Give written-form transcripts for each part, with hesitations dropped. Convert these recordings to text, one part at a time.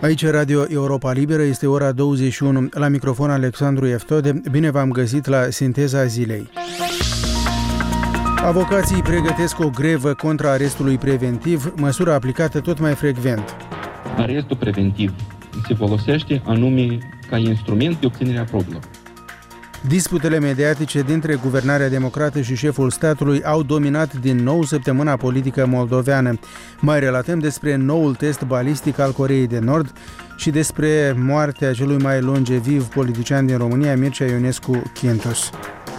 Aici Radio Europa Liberă, este ora 21. La microfon Alexandru Eftode. Bine v-am găsit la Sinteza Zilei. Avocații pregătesc o grevă contra arestului preventiv, măsură aplicată tot mai frecvent. Arestul preventiv se folosește anume ca instrument de obținere a probelor. Disputele mediatice dintre guvernarea democrată și șeful statului au dominat din nou săptămâna politică moldoveană. Mai relatăm despre noul test balistic al Coreei de Nord și despre moartea celui mai longeviv politician din România, Mircea Ionescu Chintos.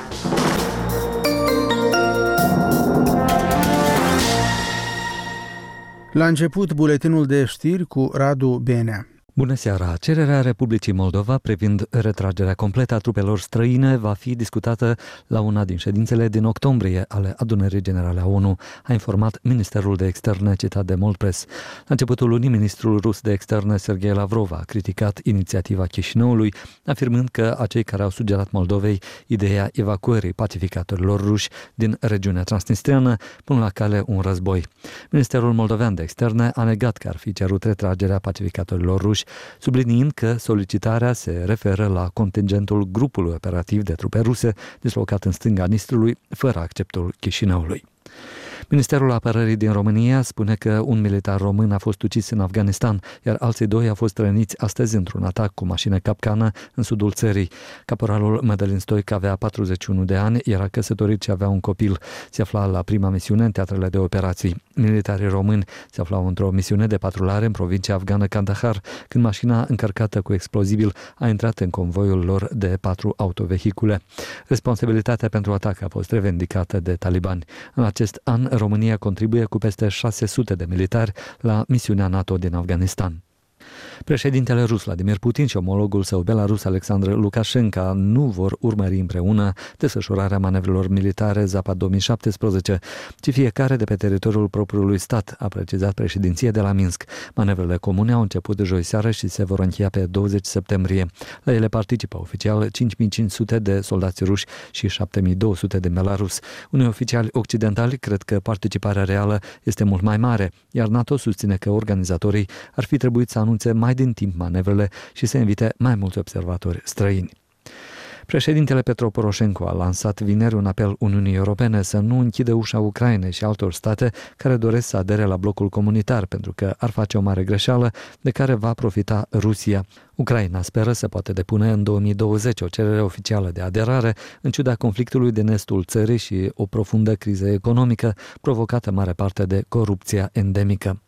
La început, buletinul de știri cu Radu Benea. Bună seara! Cererea Republicii Moldova privind retragerea completă a trupelor străine va fi discutată la una din ședințele din octombrie ale Adunării Generale a ONU, a informat Ministerul de Externe citat de Moldpress. La începutul lunii, ministrul rus de externe Sergei Lavrov a criticat inițiativa Chișinăului, afirmând că acei care au sugerat Moldovei ideea evacuării pacificatorilor ruși din regiunea transnistriană pun la cale un război. Ministerul moldovean de externe a negat că ar fi cerut retragerea pacificatorilor ruși, subliniind că solicitarea se referă la contingentul grupului operativ de trupe ruse dislocat în stânga Nistrului, fără acceptul Chișinăului. Ministerul Apărării din România spune că un militar român a fost ucis în Afganistan, iar alții doi au fost răniți astăzi într-un atac cu mașină capcană în sudul țării. Caporalul Mădălin Stoica avea 41 de ani, era căsătorit și avea un copil. Se afla la prima misiune în teatrele de operații. Militarii români se aflau într-o misiune de patrulare în provincia afgană Kandahar, când mașina încărcată cu explozibil a intrat în convoiul lor de 4 autovehicule. Responsabilitatea pentru atac a fost revendicată de talibani. În acest an, România contribuie cu peste 600 de militari la misiunea NATO din Afganistan. Președintele rus Vladimir Putin și omologul său belarus Alexandru Lukashenko nu vor urmări împreună desfășurarea manevrelor militare Zapad 2017, ci fiecare de pe teritoriul propriului stat, a precizat președinția de la Minsk. Manevrele comune au început joi seară și se vor încheia pe 20 septembrie. La ele participă oficial 5500 de soldați ruși și 7200 de belarus. Unii oficiali occidentali cred că participarea reală este mult mai mare, iar NATO susține că organizatorii ar fi trebuit să anunțe mai din timp manevrele și să invite mai mulți observatori străini. Președintele Petro Poroșenko a lansat vineri un apel Uniunii Europene să nu închidă ușa Ucrainei și altor state care doresc să adere la blocul comunitar, pentru că ar face o mare greșeală de care va profita Rusia. Ucraina speră să poată depune în 2020 o cerere oficială de aderare, în ciuda conflictului din estul țării și o profundă criză economică provocată în mare parte de corupția endemică.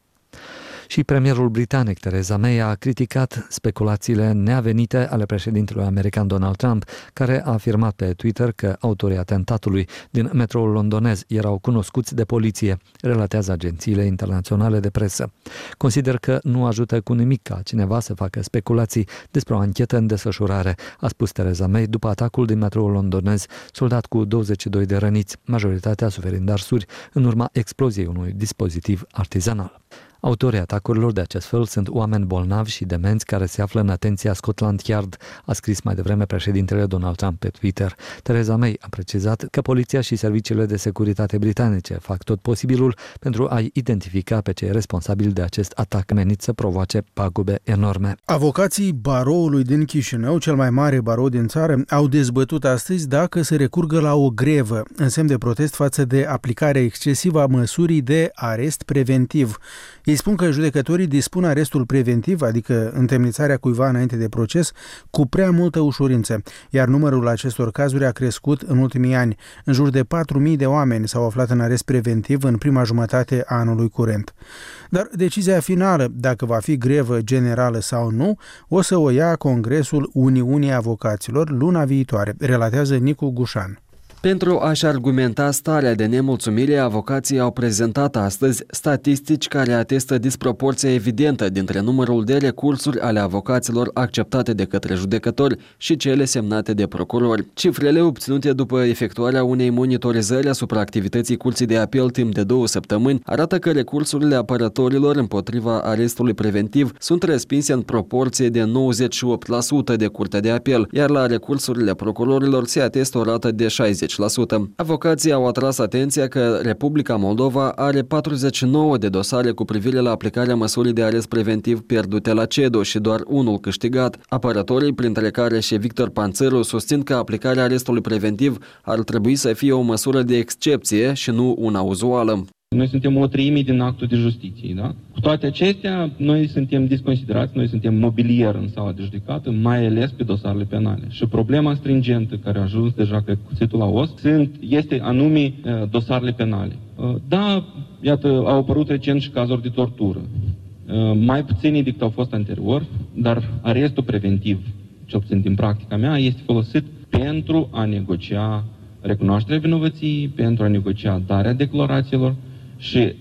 Și premierul britanic Theresa May a criticat speculațiile neavenite ale președintelui american Donald Trump, care a afirmat pe Twitter că autorii atentatului din metroul londonez erau cunoscuți de poliție, relatează agențiile internaționale de presă. Consider că nu ajută cu nimic ca cineva să facă speculații despre o anchetă în desfășurare, a spus Theresa May după atacul din metroul londonez, soldat cu 22 de răniți, majoritatea suferind arsuri în urma exploziei unui dispozitiv artizanal. Autorii atacurilor de acest fel sunt oameni bolnavi și demenți care se află în atenția Scotland Yard, a scris mai devreme președintele Donald Trump pe Twitter. Theresa May a precizat că poliția și serviciile de securitate britanice fac tot posibilul pentru a-i identifica pe cei responsabili de acest atac menit să provoace pagube enorme. Avocații baroului din Chișinău, cel mai mare barou din țară, au dezbătut astăzi dacă să recurgă la o grevă, în semn de protest față de aplicarea excesivă a măsurii de arest preventiv. Ei spun că judecătorii dispun arestul preventiv, adică întemnițarea cuiva înainte de proces, cu prea multă ușurință, iar numărul acestor cazuri a crescut în ultimii ani. În jur de 4.000 de oameni s-au aflat în arest preventiv în prima jumătate a anului curent. Dar decizia finală, dacă va fi grevă generală sau nu, o să o ia Congresul Uniunii Avocaților luna viitoare, relatează Nicu Gușan. Pentru a-și argumenta starea de nemulțumire, avocații au prezentat astăzi statistici care atestă disproporția evidentă dintre numărul de recursuri ale avocaților acceptate de către judecători și cele semnate de procurori. Cifrele obținute după efectuarea unei monitorizări asupra activității Curții de Apel timp de 2 săptămâni arată că recursurile apărătorilor împotriva arestului preventiv sunt respinse în proporție de 98% de Curtea de Apel, iar la recursurile procurorilor se atestă o rată de 60%. Avocații au atras atenția că Republica Moldova are 49 de dosare cu privire la aplicarea măsurii de arest preventiv pierdute la CEDO și doar unul câștigat. Apărătorii, printre care și Victor Panțăru, susțin că aplicarea arestului preventiv ar trebui să fie o măsură de excepție și nu una uzuală. Noi suntem o treime din actul de justiție, da? Cu toate acestea, noi suntem desconsiderați, noi suntem mobilier în sala de judecată, mai ales pe dosarele penale. Și problema stringentă care a ajuns deja pe cuțitul la os este anume dosarele penale. Da, iată, au apărut recent și cazuri de tortură. Mai puțini decât au fost anterior, dar arestul preventiv, cel puțin din practica mea, este folosit pentru a negocia recunoașterea vinovăției, pentru a negocia darea declarațiilor și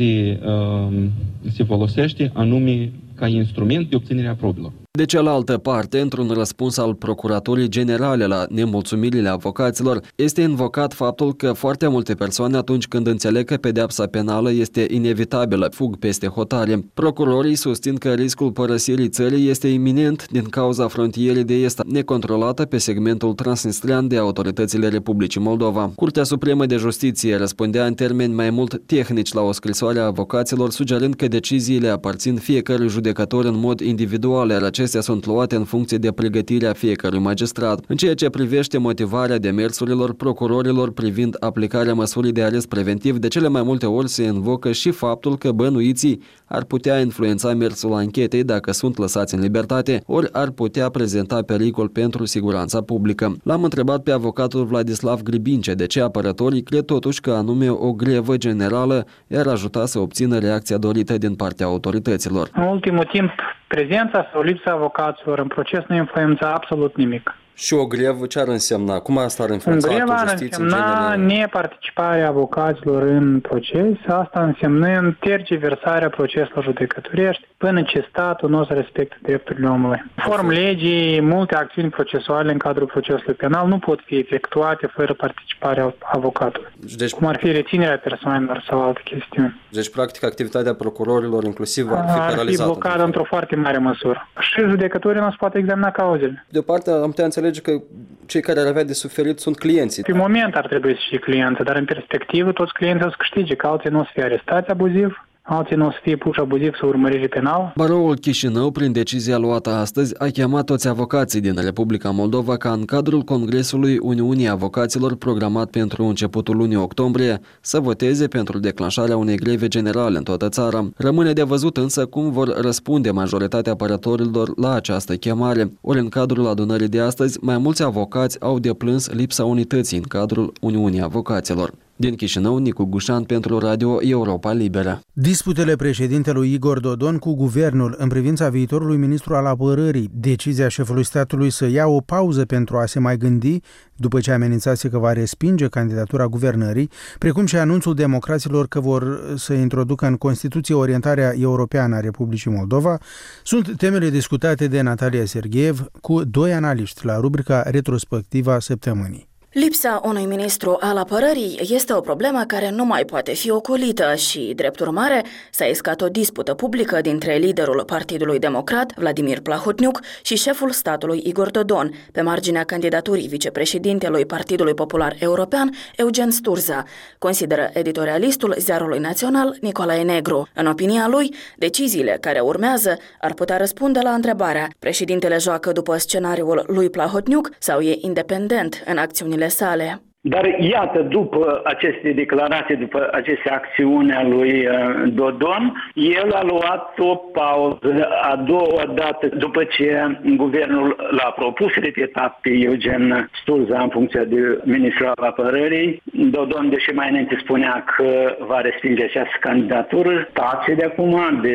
se folosește anume ca instrument de obținere a probelor. De cealaltă parte, într-un răspuns al Procuraturii Generale la nemulțumirile avocaților, este invocat faptul că foarte multe persoane, atunci când înțeleg că pedeapsa penală este inevitabilă, fug peste hotare. Procurorii susțin că riscul părăsirii țării este iminent din cauza frontierei de est necontrolată pe segmentul transnistrian de autoritățile Republicii Moldova. Curtea Supremă de Justiție răspundea în termeni mai mult tehnici la o scrisoare a avocaților, sugerând că deciziile aparțin fiecărui judecător în mod individual, iar acestea sunt luate în funcție de pregătirea fiecărui magistrat. În ceea ce privește motivarea demersurilor procurorilor privind aplicarea măsurii de arest preventiv, de cele mai multe ori se invocă și faptul că bănuiții ar putea influența mersul anchetei dacă sunt lăsați în libertate, ori ar putea prezenta pericol pentru siguranța publică. L-am întrebat pe avocatul Vladislav Gribince de ce apărătorii cred totuși că anume o grevă generală i-ar ajuta să obțină reacția dorită din partea autorităților. În ultimul timp, prezența sau lipsa avocaților în proces nu influența absolut nimic. Și o grevă ce ar însemna? Cum asta ar influența actul justiției în general? Greva ar însemna neparticiparea avocaților în proces, asta însemnând tergiversarea proceselor judecătorești până ce statul nu se respectă drepturile omului. Conform legii, multe acțiuni procesuale în cadrul procesului penal nu pot fi efectuate fără participarea avocatului, cum ar fi reținerea persoanelor sau alte chestiuni. Deci, practic, activitatea procurorilor inclusiv ar fi paralizată. Ar fi blocată într-o foarte mare măsură. Și judecătorii nu se poate examina cauzele. De o parte, am putea înțelege că cei care ar avea de suferit sunt clienții. Pe moment ar trebui să fie clienți, dar în perspectivă toți clienții o să câștige, că alții nu o să fie arestați abuziv, alții nu o să fie puși abuziv sau urmăriri penal. Baroul Chișinău, prin decizia luată astăzi, a chemat toți avocații din Republica Moldova ca în cadrul Congresului Uniunii Avocaților programat pentru începutul lunii octombrie să voteze pentru declanșarea unei greve generale în toată țara. Rămâne de văzut însă cum vor răspunde majoritatea apărătorilor la această chemare. Ori în cadrul adunării de astăzi, mai mulți avocați au deplâns lipsa unității în cadrul Uniunii Avocaților. Din Chișinău, Nicu Gușan pentru Radio Europa Liberă. Disputele președintelui Igor Dodon cu guvernul în privința viitorului ministru al apărării, decizia șefului statului să ia o pauză pentru a se mai gândi după ce amenințase că va respinge candidatura guvernării, precum și anunțul democraților că vor să introducă în Constituție orientarea europeană a Republicii Moldova, sunt temele discutate de Natalia Sergeev cu doi analiști la rubrica Retrospectiva Săptămânii. Lipsa unui ministru al apărării este o problemă care nu mai poate fi ocolită și, drept urmare, s-a iscat o dispută publică dintre liderul Partidului Democrat, Vladimir Plahotniuc, și șeful statului Igor Dodon, pe marginea candidaturii vicepreședintelui Partidului Popular European, Eugen Sturza, consideră editorialistul Ziarului Național Nicolae Negru. În opinia lui, deciziile care urmează ar putea răspunde la întrebarea: președintele joacă după scenariul lui Plahotniuc sau e independent în acțiunile sale? Dar iată, după aceste declarații, după aceste acțiuni a lui Dodon, el a luat o pauză a doua dată după ce guvernul l-a propus repetat pe Eugen Sturza în funcția de ministru al apărării. Dodon, deși mai înainte spunea că va respinge această candidatură, tace de acum, de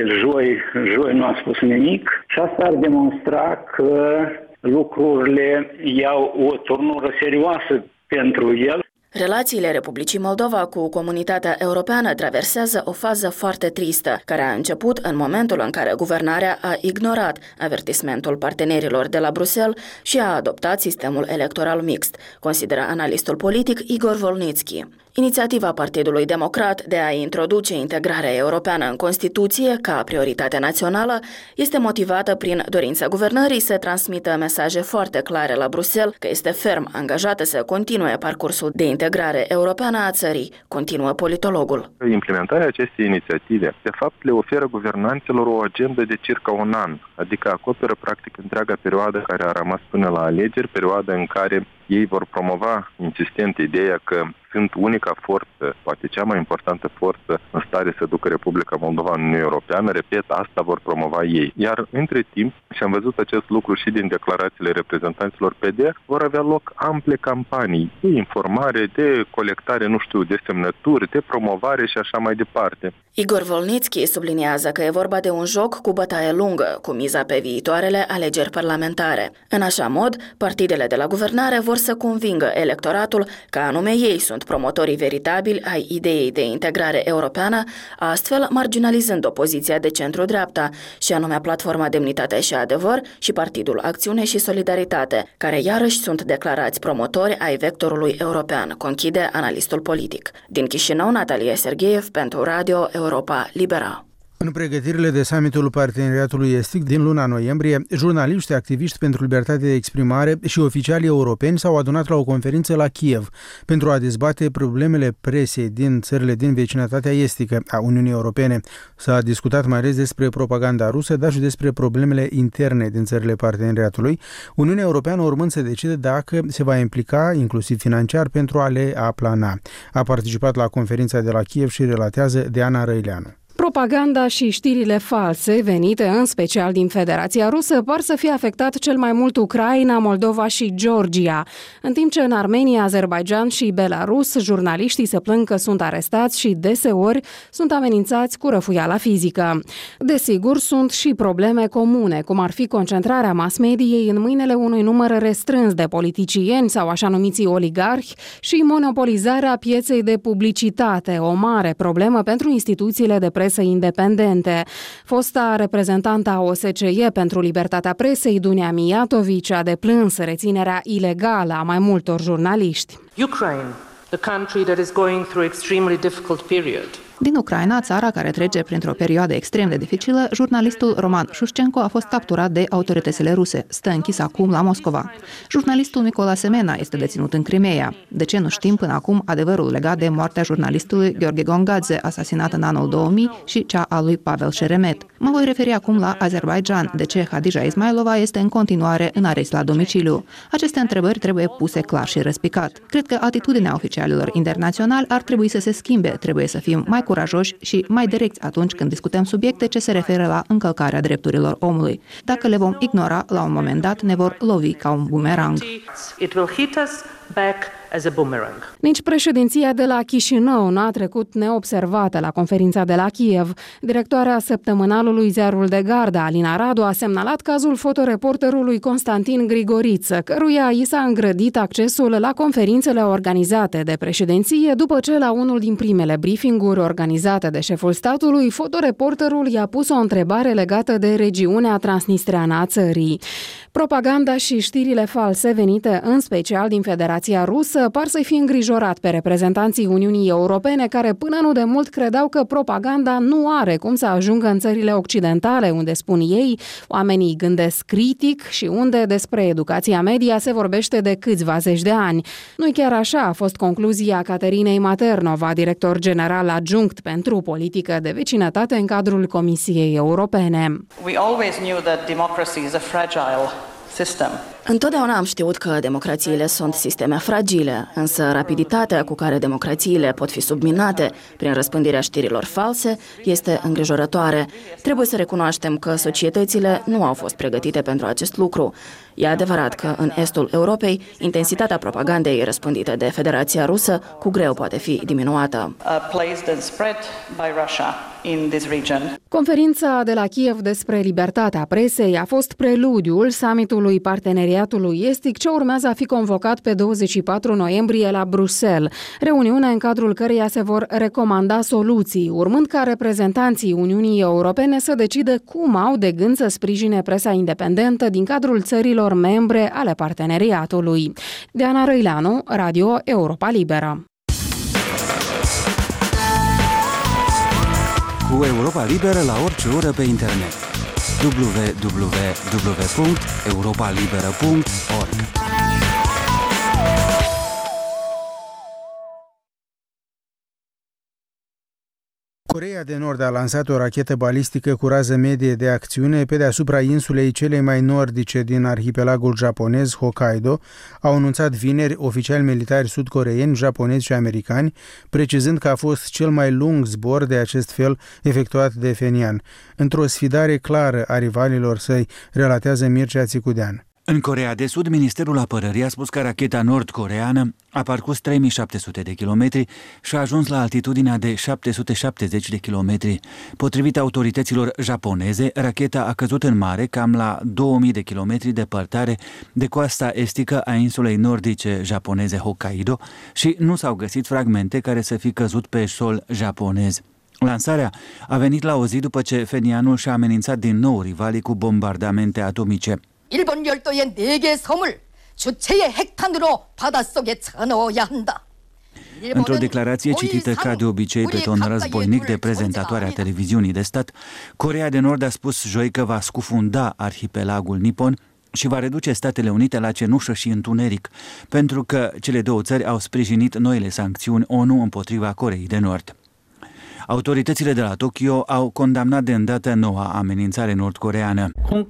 joi nu a spus nimic și asta ar demonstra că lucrurile iau o turnură serioasă pentru el. Relațiile Republicii Moldova cu comunitatea europeană traversează o fază foarte tristă, care a început în momentul în care guvernarea a ignorat avertismentul partenerilor de la Bruxelles și a adoptat sistemul electoral mixt, consideră analistul politic Igor Volnitski. Inițiativa Partidului Democrat de a introduce integrarea europeană în Constituție ca prioritate națională este motivată prin dorința guvernării să transmită mesaje foarte clare la Bruxelles că este ferm angajată să continue parcursul de integrare europeană a țării, continuă politologul. Implementarea acestei inițiative, de fapt, le oferă guvernanților o agendă de circa un an, adică acoperă practic întreaga perioadă care a rămas până la alegeri, perioada în care ei vor promova insistent ideea că sunt unica forță, poate cea mai importantă forță în stare să ducă Republica Moldova în Uniunea Europeană. Repet, asta vor promova ei. Iar între timp, și am văzut acest lucru și din declarațiile reprezentanților PD, vor avea loc ample campanii de informare, de colectare, de semnături, de promovare și așa mai departe. Igor Volnitski subliniază că e vorba de un joc cu bătaie lungă, cu miza pe viitoarele alegeri parlamentare. În așa mod, partidele de la guvernare vor să convingă electoratul că anume ei sunt promotorii veritabili ai ideii de integrare europeană, astfel marginalizând opoziția de centru-dreapta, și anume Platforma Demnitate și Adevăr și Partidul Acțiune și Solidaritate, care iarăși sunt declarați promotori ai vectorului european, conchide analistul politic. Din Chișinău, Natalia Sergeev pentru Radio Europa Libera. În pregătirile de summitul Parteneriatului Estic din luna noiembrie, jurnaliști, activiști pentru libertate de exprimare și oficialii europeni s-au adunat la o conferință la Kiev pentru a dezbate problemele presei din țările din vecinătatea estică a Uniunii Europene. S-a discutat mai ales despre propaganda rusă, dar și despre problemele interne din țările parteneriatului, Uniunea Europeană urmând să decide dacă se va implica, inclusiv financiar, pentru a le aplana. A participat la conferința de la Kiev și relatează Diana Răileanu. Propaganda și știrile false venite în special din Federația Rusă par să fie afectat cel mai mult Ucraina, Moldova și Georgia, în timp ce în Armenia, Azerbaidjan și Belarus jurnaliștii se plâng că sunt arestați și deseori sunt amenințați cu răfuiala fizică. Desigur, sunt și probleme comune, cum ar fi concentrarea mass-mediei în mâinile unui număr restrâns de politicieni sau așa numiții oligarhi și monopolizarea pieței de publicitate, o mare problemă pentru instituțiile de presă independente. Fosta reprezentantă a OSCE pentru libertatea presei, Dunia Mijatović, a deplâns reținerea ilegală a mai multor jurnaliști. Ukraine, the country that is going through extremely difficult period. Din Ucraina, țara care trece printr-o perioadă extrem de dificilă, jurnalistul Roman Șușcenco a fost capturat de autoritățile ruse. Stă închis acum la Moscova. Jurnalistul Mykola Semena este deținut în Crimea. De ce nu știm până acum adevărul legat de moartea jurnalistului Gheorghe Gongadze, asasinat în anul 2000, și cea a lui Pavel Sheremet. Mă voi referi acum la Azerbaidjan, de ce Hadija Ismailova este în continuare în arest la domiciliu. Aceste întrebări trebuie puse clar și răspicat. Cred că atitudinea oficialilor internaționali ar trebui să se schimbe, trebuie să fim mai curajoși și mai direcți atunci când discutăm subiecte ce se referă la încălcarea drepturilor omului. Dacă le vom ignora, la un moment dat ne vor lovi ca un bumerang. Nici președinția de la Chișinău n-a trecut neobservată la conferința de la Kiev. Directoarea săptămânalului Ziarul de Gardă, Alina Radu, a semnalat cazul fotoreporterului Constantin Grigoriță, căruia i s-a îngrădit accesul la conferințele organizate de președinție, după ce la unul din primele briefinguri organizate de șeful statului, fotoreporterul i-a pus o întrebare legată de regiunea transnistreană a țării. Propaganda și știrile false venite în special din Federația Rusă par să-i fi îngrijorat pe reprezentanții Uniunii Europene, care până nu de mult credeau că propaganda nu are cum să ajungă în țările occidentale, unde, spun ei, oamenii gândesc critic și unde despre educația media se vorbește de câțiva zeci de ani. Nu-i chiar așa a fost concluzia Caterinei Maternova, director general adjunct pentru politică de vecinătate în cadrul Comisiei Europene. We always knew that democracy is a fragile system. Întotdeauna am știut că democrațiile sunt sisteme fragile, însă rapiditatea cu care democrațiile pot fi subminate prin răspândirea știrilor false este îngrijorătoare. Trebuie să recunoaștem că societățile nu au fost pregătite pentru acest lucru. E adevărat că în estul Europei, intensitatea propagandei răspândite de Federația Rusă cu greu poate fi diminuată. Conferința de la Kiev despre libertatea presei a fost preludiul summitului Parteneriatului Estic, ce urmează a fi convocat pe 24 noiembrie la Bruxelles, reuniune în cadrul căreia se vor recomanda soluții, urmând ca reprezentanții Uniunii Europene să decidă cum au de gând să sprijine presa independentă din cadrul țărilor membre ale parteneriatului. Diana Răileanu, Radio Europa Liberă. cu Europa Liberă la orice oră pe internet. www.europalibera.org. Coreea de Nord a lansat o rachetă balistică cu rază medie de acțiune pe deasupra insulei cele mai nordice din arhipelagul japonez, Hokkaido, au anunțat vineri oficiali militari sud-coreeni, japonezi și americani, precizând că a fost cel mai lung zbor de acest fel efectuat de Phenian. Într-o sfidare clară a rivalilor săi, relatează Mircea Țicudean. În Coreea de Sud, Ministerul Apărării a spus că racheta nord-coreeană a parcurs 3700 de kilometri și a ajuns la altitudinea de 770 de kilometri. Potrivit autorităților japoneze, racheta a căzut în mare cam la 2000 de kilometri departare de coasta estică a insulei nordice japoneze Hokkaido și nu s-au găsit fragmente care să fi căzut pe sol japonez. Lansarea a venit la o zi după ce Phenianul și-a amenințat din nou rivalii cu bombardamente atomice. 일본 열도의 4개의 섬을 주체의 핵탄으로 바닷속에 쳐넣어야 한다. Într-o declarație citită ca de obicei pe ton războinic de prezentatoarea televiziunii de stat, Coreea de Nord a spus joi că va scufunda arhipelagul nipon și va reduce Statele Unite la cenușă și întuneric, pentru că cele două țări au sprijinit noile sancțiuni ONU împotriva Coreei de Nord. Autoritățile de la Tokyo au condamnat de îndată noua amenințare nord-coreeană.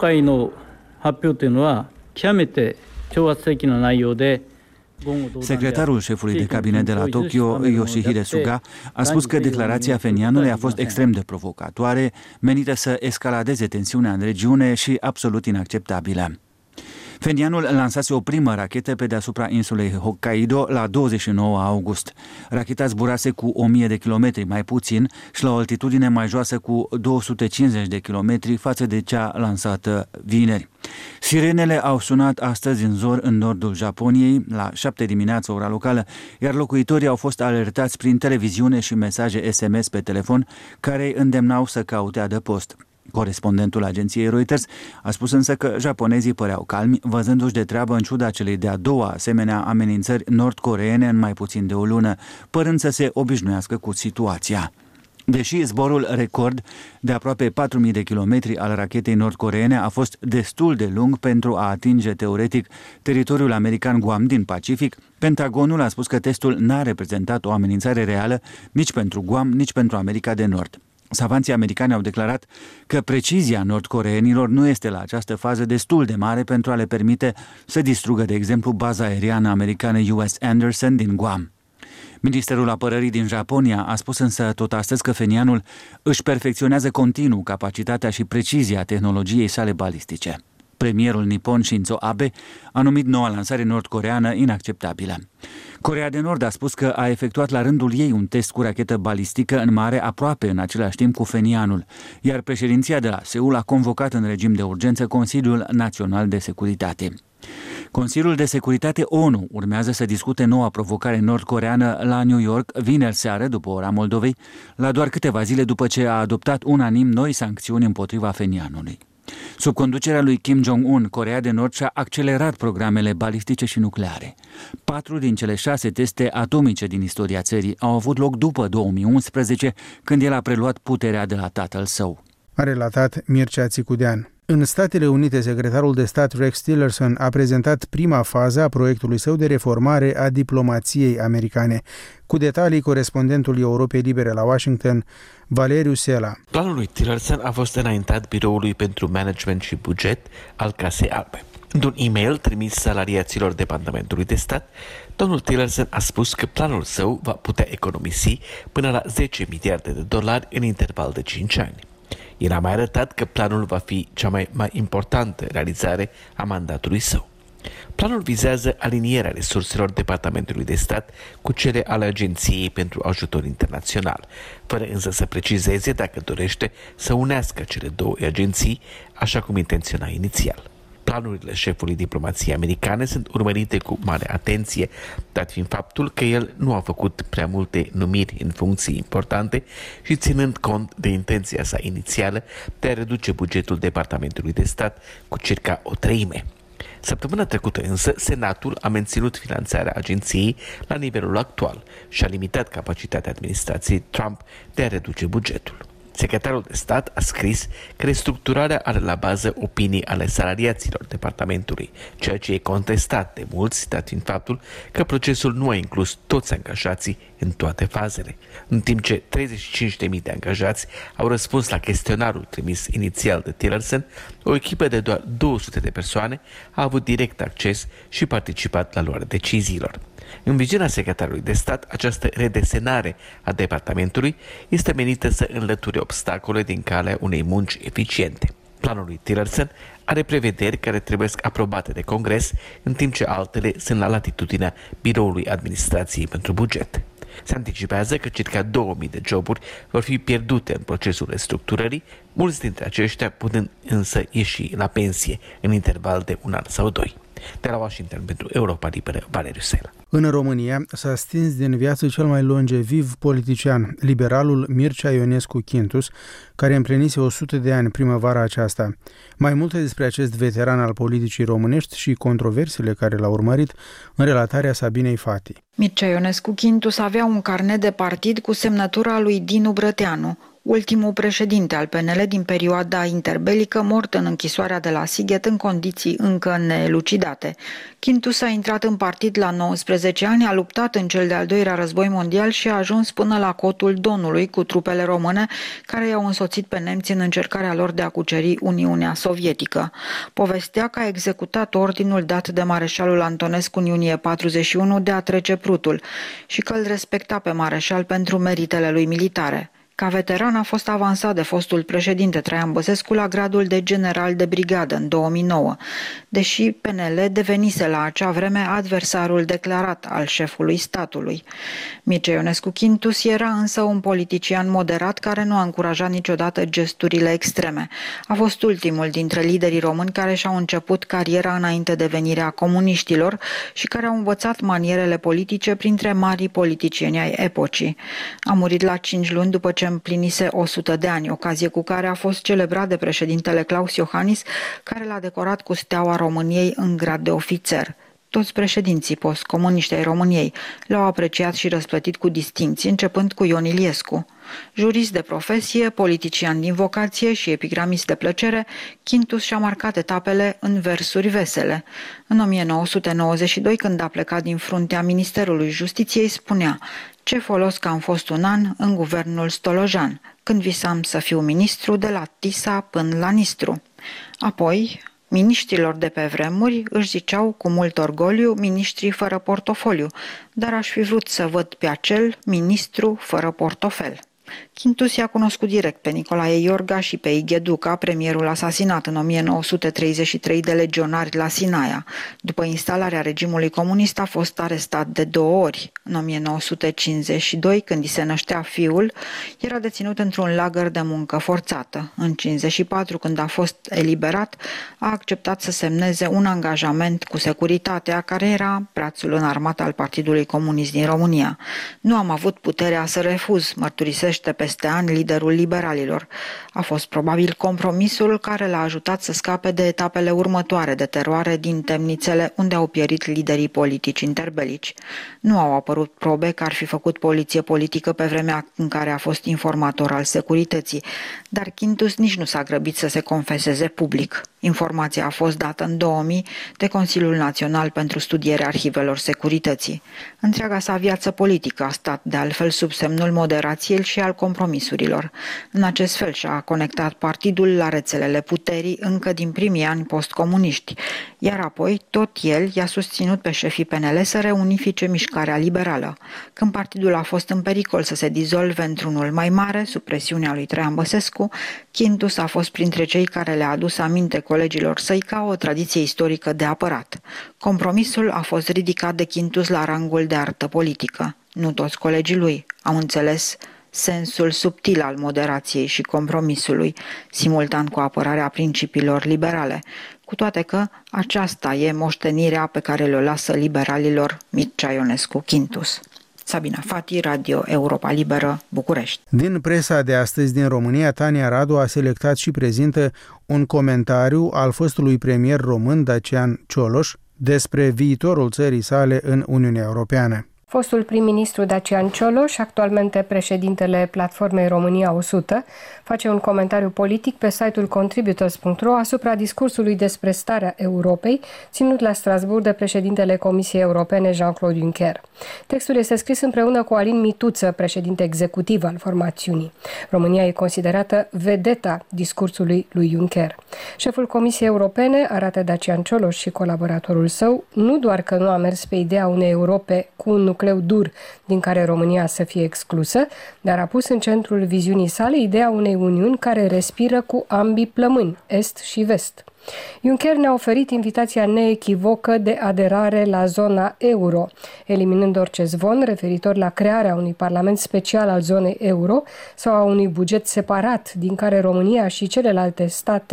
Secretarul șefului de cabinet de la Tokyo, Yoshihide Suga, a spus că declarația Phenianului a fost extrem de provocatoare, menită să escaladeze tensiunea în regiune și absolut inacceptabilă. Phenianul lansase o primă rachetă pe deasupra insulei Hokkaido la 29 august. Racheta zburase cu 1000 de kilometri mai puțin și la o altitudine mai joasă cu 250 de kilometri față de cea lansată vineri. Sirenele au sunat astăzi în zor în nordul Japoniei, la 7 dimineața ora locală, iar locuitorii au fost alertați prin televiziune și mesaje SMS pe telefon care îi îndemnau să caute adăpost. Corespondentul agenției Reuters a spus însă că japonezii păreau calmi, văzându-și de treabă în ciuda celei de-a doua asemenea amenințări nord-coreene în mai puțin de o lună, părând să se obișnuiască cu situația. Deși zborul record de aproape 4.000 de kilometri al rachetei nord-coreene a fost destul de lung pentru a atinge teoretic teritoriul american Guam din Pacific, Pentagonul a spus că testul n-a reprezentat o amenințare reală nici pentru Guam, nici pentru America de Nord. Savanții americani au declarat că precizia nord-coreenilor nu este la această fază destul de mare pentru a le permite să distrugă, de exemplu, baza aeriană americană US Anderson din Guam. Ministerul Apărării din Japonia a spus însă tot astăzi că Phenianul își perfecționează continuu capacitatea și precizia tehnologiei sale balistice. Premierul nipon Shinzo Abe a numit noua lansare nord-coreeană inacceptabilă. Coreea de Nord a spus că a efectuat la rândul ei un test cu rachetă balistică în mare aproape în același timp cu Phenianul, iar președinția de la Seul a convocat în regim de urgență Consiliul Național de Securitate. Consiliul de Securitate ONU urmează să discute noua provocare nord-coreeană la New York vineri seară, după ora Moldovei, la doar câteva zile după ce a adoptat unanim noi sancțiuni împotriva Phenianului. Sub conducerea lui Kim Jong-un, Coreea de Nord și-a accelerat programele balistice și nucleare. 4 din cele 6 teste atomice din istoria țării au avut loc după 2011, când el a preluat puterea de la tatăl său. A relatat Mircea Țicudean. În Statele Unite, secretarul de stat Rex Tillerson a prezentat prima fază a proiectului său de reformare a diplomației americane. Cu detalii, corespondentul Europei Libere la Washington, Valeriu Sela. Planul lui Tillerson a fost înaintat Biroului pentru Management și Buget al Casei Albe. Într-un e-mail trimis salariaților Departamentului de Stat, domnul Tillerson a spus că planul său va putea economisi până la 10 miliarde de dolari în interval de 5 ani. El a mai arătat că planul va fi cea mai importantă realizare a mandatului său. Planul vizează alinierea resurselor Departamentului de Stat cu cele ale Agenției pentru Ajutor Internațional, fără însă să precizeze dacă dorește să unească cele două agenții, așa cum intenționa inițial. Planurile șefului diplomației americane sunt urmărite cu mare atenție, dat fiind faptul că el nu a făcut prea multe numiri în funcții importante și ținând cont de intenția sa inițială de a reduce bugetul Departamentului de Stat cu circa 1/3. Săptămâna trecută însă, Senatul a menținut finanțarea agenției la nivelul actual și a limitat capacitatea administrației Trump de a reduce bugetul. Secretarul de stat a scris că restructurarea are la bază opinii ale salariaților departamentului, ceea ce e contestat de mulți, dat fiind faptul că procesul nu a inclus toți angajații în toate fazele. În timp ce 35.000 de angajați au răspuns la chestionarul trimis inițial de Tillerson, o echipă de doar 200 de persoane a avut direct acces și participat la luarea deciziilor. În viziunea secretarului de stat, această redesenare a departamentului este menită să înlăture obstacole din calea unei munci eficiente. Planul lui Tillerson are prevederi care trebuie aprobate de Congres, în timp ce altele sunt la latitudinea Biroului Administrației pentru Buget. Se anticipează că circa 2000 de joburi vor fi pierdute în procesul restructurării, mulți dintre aceștia putând însă ieși la pensie în interval de 1 an sau 2. De la Washington pentru Europa Liberă, Valeriu Sela. În România s-a stins din viață cel mai longeviv politician, liberalul Mircea Ionescu Quintus, care împlinise 100 de ani primăvara aceasta. Mai multe despre acest veteran al politicii românești și controversiile care l-au urmărit în relatarea Sabinei Fati. Mircea Ionescu Quintus avea un carnet de partid cu semnătura lui Dinu Brăteanu, ultimul președinte al PNL din perioada interbelică, mort în închisoarea de la Sighet în condiții încă neelucidate. Quintus a intrat în partid la 19 ani, a luptat în cel de-al doilea război mondial și a ajuns până la Cotul Donului cu trupele române care i-au însoțit pe nemți în încercarea lor de a cuceri Uniunea Sovietică. Povestea că a executat ordinul dat de mareșalul Antonescu în iunie 41 de a trece Prutul și că îl respecta pe mareșal pentru meritele lui militare. Ca veteran a fost avansat de fostul președinte Traian Băsescu la gradul de general de brigadă în 2009, deși PNL devenise la acea vreme adversarul declarat al șefului statului. Mircea Ionescu Quintus era însă un politician moderat care nu a încurajat niciodată gesturile extreme. A fost ultimul dintre liderii români care și-au început cariera înainte de venirea comuniștilor și care au învățat manierele politice printre marii politicieni ai epocii. A murit la 5 luni după ce împlinise 100 de ani, ocazie cu care a fost celebrat de președintele Claus Iohannis, care l-a decorat cu Steaua României în grad de ofițer. Toți președinții post-comuniști ai României l-au apreciat și răsplătit cu distincții, începând cu Ion Iliescu. Jurist de profesie, politician din vocație și epigramist de plăcere, Quintus și-a marcat etapele în versuri vesele. În 1992, când a plecat din fruntea Ministerului Justiției, spunea: "Ce folos că am fost un an în guvernul Stolojan, când visam să fiu ministru de la Tisa până la Nistru." Apoi, miniștrilor de pe vremuri își ziceau cu mult orgoliu miniștrii fără portofoliu, dar aș fi vrut să văd pe acel ministru fără portofel. Quintus i-a cunoscut direct pe Nicolae Iorga și pe Ighe Duca, premierul asasinat în 1933 de legionari la Sinaia. După instalarea regimului comunist a fost arestat de 2 ori. În 1952, când i se năștea fiul, era deținut într-un lagăr de muncă forțată. În 1954, când a fost eliberat, a acceptat să semneze un angajament cu securitatea, care era brațul înarmat al Partidului Comunist din România. "Nu am avut puterea să refuz", mărturisește peste ani liderul liberalilor. A fost probabil compromisul care l-a ajutat să scape de etapele următoare de teroare din temnițele unde au pierit liderii politici interbelici. Nu au apărut probe că ar fi făcut poliție politică pe vremea în care a fost informator al securității, dar Quintus nici nu s-a grăbit să se confeseze public. Informația a fost dată în 2000 de Consiliul Național pentru Studierea Arhivelor Securității. Întreaga sa viață politică a stat de altfel sub semnul moderației și al compromisurilor. În acest fel și-a conectat partidul la rețelele puterii încă din primii ani postcomuniști, iar apoi tot el i-a susținut pe șefii PNL să reunifice mișcarea liberală. Când partidul a fost în pericol să se dizolve într-unul mai mare, sub presiunea lui Traian Băsescu, Quintus a fost printre cei care le-a adus aminte colegilor săi ca o tradiție istorică de apărat. Compromisul a fost ridicat de Quintus la rangul de artă politică. Nu toți colegii lui au înțeles sensul subtil al moderației și compromisului, simultan cu apărarea principiilor liberale, cu toate că aceasta e moștenirea pe care le-o lasă liberalilor Mircea Ionescu Quintus. Sabina Fati, Radio Europa Liberă, București. Din presa de astăzi din România, Tania Radu a selectat și prezintă un comentariu al fostului premier român Dacian Cioloș despre viitorul țării sale în Uniunea Europeană. Fostul prim-ministru Dacian Cioloș, actualmente președintele platformei România 100, face un comentariu politic pe site-ul contributors.ro asupra discursului despre starea Europei, ținut la Strasbourg de președintele Comisiei Europene Jean-Claude Juncker. Textul este scris împreună cu Alin Mituță, președinte executiv al formațiunii. România e considerată vedeta discursului lui Juncker. Șeful Comisiei Europene arată Dacian Cioloș și colaboratorul său nu doar că nu a mers pe ideea unei Europe cu un nucleu dur din care România să fie exclusă, dar a pus în centrul viziunii sale ideea unei uniuni care respiră cu ambii plămâni, est și vest. Juncker ne-a oferit invitația neechivocă de aderare la zona euro, eliminând orice zvon referitor la crearea unui parlament special al zonei euro sau a unui buget separat din care România și celelalte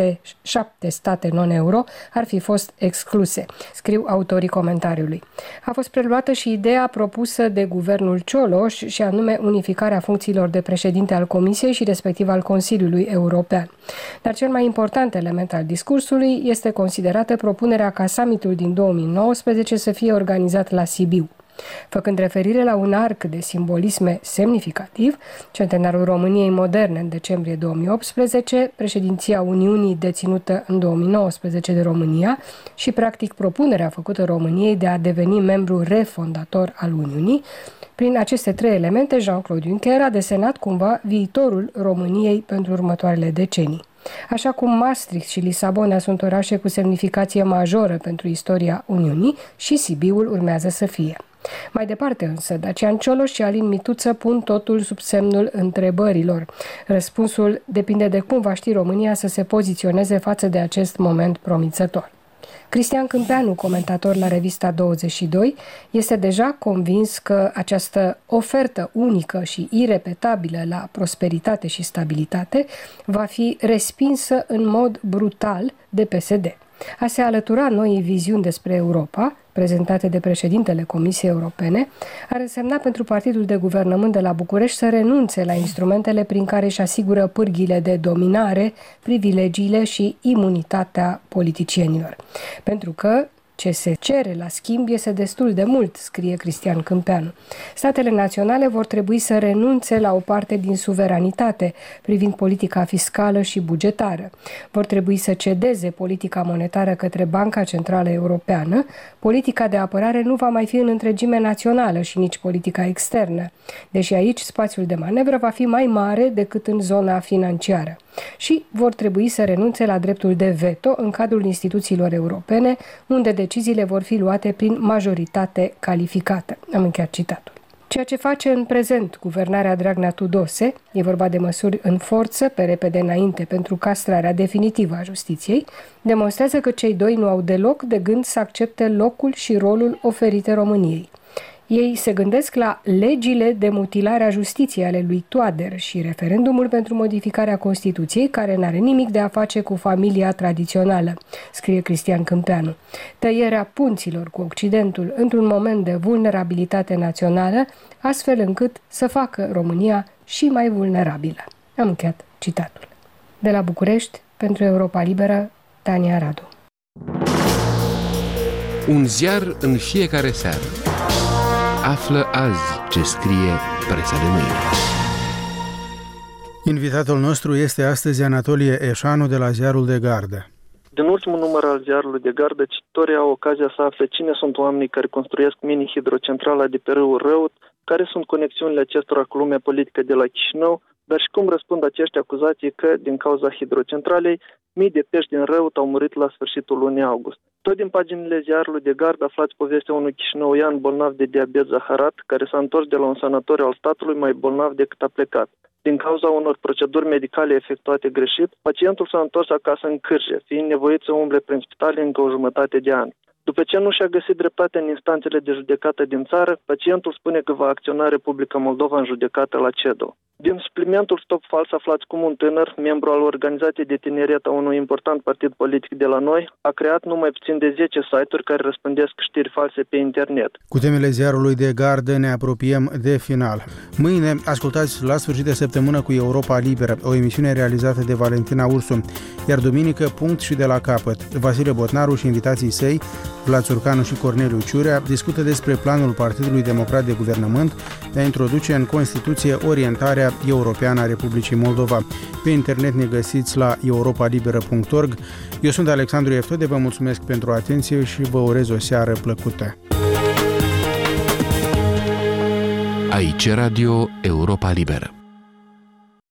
7 state non-euro ar fi fost excluse, scriu autorii comentariului. A fost preluată și ideea propusă de guvernul Cioloș și anume unificarea funcțiilor de președinte al Comisiei și respectiv al Consiliului European. Dar cel mai important element al discursului este considerată propunerea ca summitul din 2019 să fie organizat la Sibiu. Făcând referire la un arc de simbolisme semnificativ, centenarul României moderne în decembrie 2018, președinția Uniunii deținută în 2019 de România și, practic, propunerea făcută României de a deveni membru refondator al Uniunii, prin aceste trei elemente, Jean-Claude Juncker a desenat cumva viitorul României pentru următoarele decenii. Așa cum Maastricht și Lisabona sunt orașe cu semnificație majoră pentru istoria Uniunii, și Sibiul urmează să fie. Mai departe însă, Dacian Cioloș și Alin Mituță pun totul sub semnul întrebărilor. Răspunsul depinde de cum va ști România să se poziționeze față de acest moment promițător. Cristian Câmpeanu, comentator la revista 22, este deja convins că această ofertă unică și irepetabilă la prosperitate și stabilitate va fi respinsă în mod brutal de PSD. A se alătura noii viziuni despre Europa, prezentate de președintele Comisiei Europene, ar însemna pentru partidul de guvernământ de la București să renunțe la instrumentele prin care își asigură pârghile de dominare, privilegiile și imunitatea politicienilor. Pentru că ce se cere la schimb este destul de mult, scrie Cristian Câmpeanu. Statele naționale vor trebui să renunțe la o parte din suveranitate privind politica fiscală și bugetară. Vor trebui să cedeze politica monetară către Banca Centrală Europeană. Politica de apărare nu va mai fi în întregime națională și nici politica externă, deși aici spațiul de manevră va fi mai mare decât în zona financiară. Și vor trebui să renunțe la dreptul de veto în cadrul instituțiilor europene, unde deciziile vor fi luate prin majoritate calificată. Am încheiat citatul. Ceea ce face în prezent guvernarea Dragnea-Tudose, e vorba de măsuri în forță, pe repede înainte, pentru castrarea definitivă a justiției, demonstrează că cei doi nu au deloc de gând să accepte locul și rolul oferite României. Ei se gândesc la legile de mutilare a justiției ale lui Toader și referendumul pentru modificarea Constituției, care n-are nimic de a face cu familia tradițională, scrie Cristian Câmpeanu. Tăierea punților cu Occidentul într-un moment de vulnerabilitate națională, astfel încât să facă România și mai vulnerabilă. Am încheiat citatul. De la București, pentru Europa Liberă, Tania Radu. Un ziar în fiecare seară. Află azi ce scrie presa de mâine. Invitatul nostru este astăzi Anatolie Eșanu de la Ziarul de Gardă. Din ultimul număr al Ziarului de Gardă, cititorii au ocazia să afle cine sunt oamenii care construiesc mini-hidrocentrala de pe râul Răut, care sunt conexiunile acestora cu lumea politică de la Chișinău, dar și cum răspund acești acuzații că, din cauza hidrocentralei, mii de pești din Răut au murit la sfârșitul lunii august. Tot din paginile Ziarului de Gardă aflați povestea unui chișinăuian bolnav de diabet zaharat, care s-a întors de la un sanatoriu al statului mai bolnav decât a plecat. Din cauza unor proceduri medicale efectuate greșit, pacientul s-a întors acasă în cârje, fiind nevoit să umble prin spitale încă o jumătate de ani. După ce nu și-a găsit dreptate în instanțele de judecată din țară, pacientul spune că va acționa Republica Moldova în judecată la CEDO. Din suplimentul Stop Fals aflați cum un tânăr, membru al organizației de tineret a unui important partid politic de la noi, a creat numai puțin de 10 site-uri care răspândesc știri false pe internet. Cu temele Ziarului de Gardă ne apropiem de final. Mâine ascultați La sfârșit de săptămână cu Europa Liberă, o emisiune realizată de Valentina Ursu, iar duminică Punct și de la capăt. Vasile Botnaru și invitații săi Vlad Țurcanu și Corneliu Ciurea discută despre planul Partidului Democrat de Guvernământ de a introduce în Constituție orientarea europeană a Republicii Moldova. Pe internet ne găsiți la europalibera.org. Eu sunt Alexandru Eftode, vă mulțumesc pentru atenție și vă urez o seară plăcută. Aici Radio Europa Liberă.